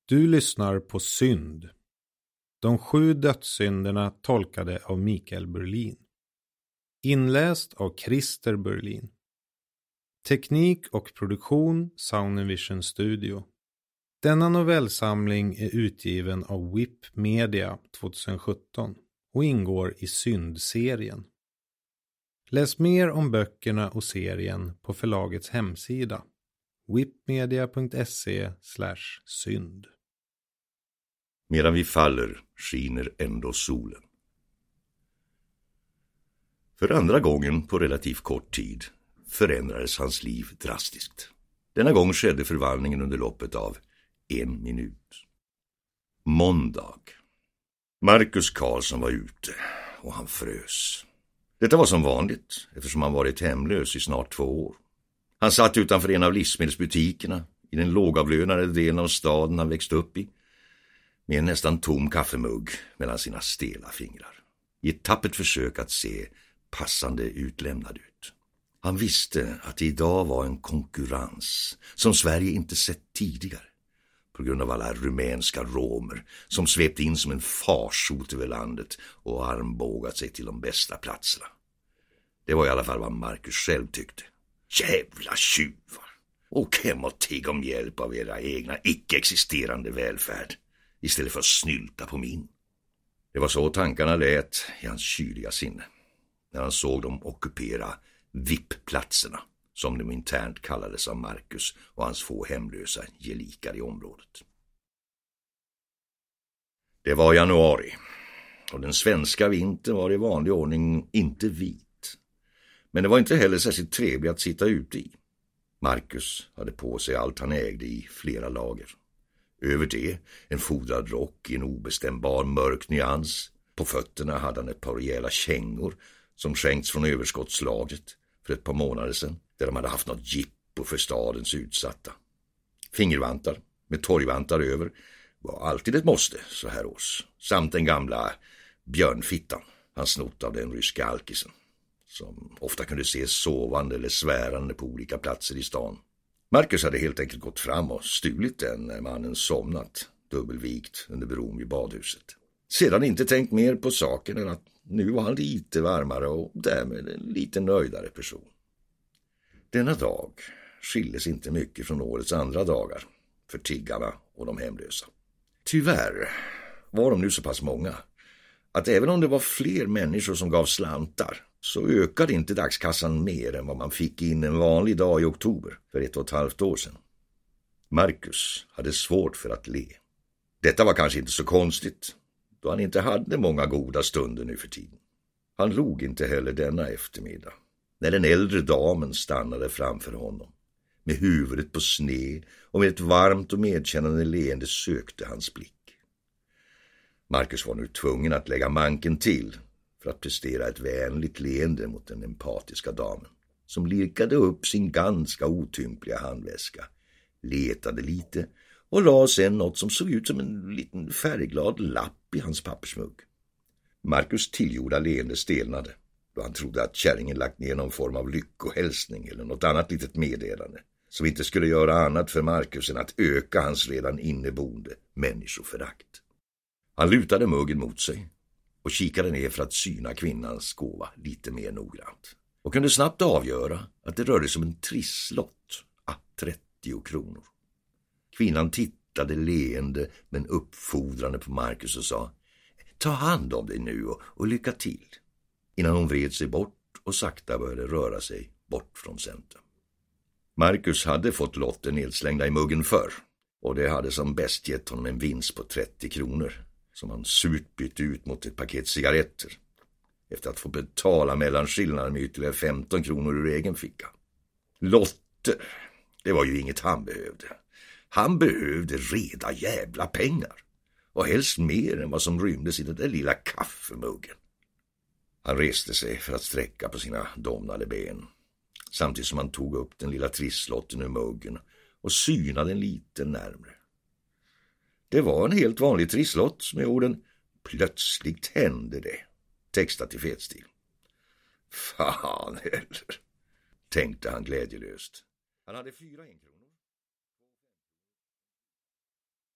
Du lyssnar på Synd. De 7 dödssynderna tolkade av Mikael Berlin. Inläst av Christer Berlin. Teknik och produktion Sound & Vision Studio. Denna novellsamling är utgiven av WIP Media 2017 och ingår i Synd-serien. Läs mer om böckerna och serien på förlagets hemsida wipmedia.se/synd. Medan vi faller skiner ändå solen. För andra gången på relativt kort tid förändrades hans liv drastiskt. Denna gång skedde förvandlingen under loppet av 1 minut. Måndag. Marcus Karlsson var ute och han frös. Detta var som vanligt eftersom han varit hemlös i snart 2 år. Han satt utanför en av livsmedelsbutikerna i den lågavlönade delen av staden han växt upp i, med en nästan tom kaffemugg mellan sina stela fingrar, i ett tappert försök att se passande utlämnad ut. Han visste att det idag var en konkurrens som Sverige inte sett tidigare, på grund av alla rumänska romer som svept in som en farsot över landet och armbågat sig till de bästa platserna. Det var i alla fall vad Marcus själv tyckte. Jävla tjuvar! Åk hem och tigg om hjälp av era egna icke-existerande välfärd istället för att snylta på min. Det var så tankarna lät i hans kyliga sinne när han såg dem ockupera VIP-platserna, som de internt kallades av Marcus och hans få hemlösa gelikar i området. Det var januari och den svenska vintern var i vanlig ordning inte vit. Men det var inte heller särskilt trevligt att sitta ute i. Marcus hade på sig allt han ägde i flera lager. Över det en fodrad rock i en obestämbar mörk nyans. På fötterna hade han ett par rejäla kängor som skänkts från överskottslagret för ett par månader sedan, där de hade haft något jippo för stadens utsatta. Fingervantar med torgvantar över var alltid ett måste så här års, samt den gamla björnfittan han snott av den ryska alkisen, som ofta kunde ses sovande eller svärande på olika platser i stan. Marcus hade helt enkelt gått fram och stulit den när mannen somnat, dubbelvikt under bron vid badhuset. Sedan inte tänkt mer på saken än att nu var han lite varmare och därmed en lite nöjdare person. Denna dag skildes inte mycket från årets andra dagar för tiggarna och de hemlösa. Tyvärr var de nu så pass många att även om det var fler människor som gav slantar så ökade inte dagskassan mer än vad man fick in en vanlig dag i oktober för 1,5 år sedan. Marcus hade svårt för att le. Detta var kanske inte så konstigt, då han inte hade många goda stunder nu för tiden. Han log inte heller denna eftermiddag, när den äldre damen stannade framför honom. Med huvudet på sned och med ett varmt och medkännande leende sökte hans blick. Marcus var nu tvungen att lägga manken till för att prestera ett vänligt leende mot den empatiska damen, som lirkade upp sin ganska otympliga handväska, letade lite och la sen något som såg ut som en liten färgglad lapp i hans pappersmugg. Marcus tillgjorda leende stelnade, då han trodde att kärringen lagt ner någon form av lyckohälsning eller något annat litet meddelande, som inte skulle göra annat för Marcus än att öka hans redan inneboende människoförakt. Han lutade muggen mot sig och kikade ner för att syna kvinnans gåva lite mer noggrant, och kunde snabbt avgöra att det rörde sig om en trisslott à 30 kronor. Kvinnan tittade leende men uppfordrande på Marcus och sa: "Ta hand om dig nu och lycka till", innan hon vred sig bort och sakta började röra sig bort från centrum. Marcus hade fått lotten nedslängda i muggen förr, och det hade som bäst gett honom en vinst på 30 kronor, som han surt bytt ut mot ett paket cigaretter, efter att få betala mellanskillnaden med ytterligare 15 kronor ur egen ficka. Lotter, det var ju inget han behövde. Han behövde reda jävla pengar, och helst mer än vad som rymdes i den där lilla kaffemuggen. Han reste sig för att sträcka på sina domnade ben, samtidigt som han tog upp den lilla trisslotten ur muggen och synade den lite närmre. Det var en helt vanlig trisslott med orden "Plötsligt hände det", textat i fetstil. Fan heller, tänkte han glädjelöst. Han hade 4 enkronor.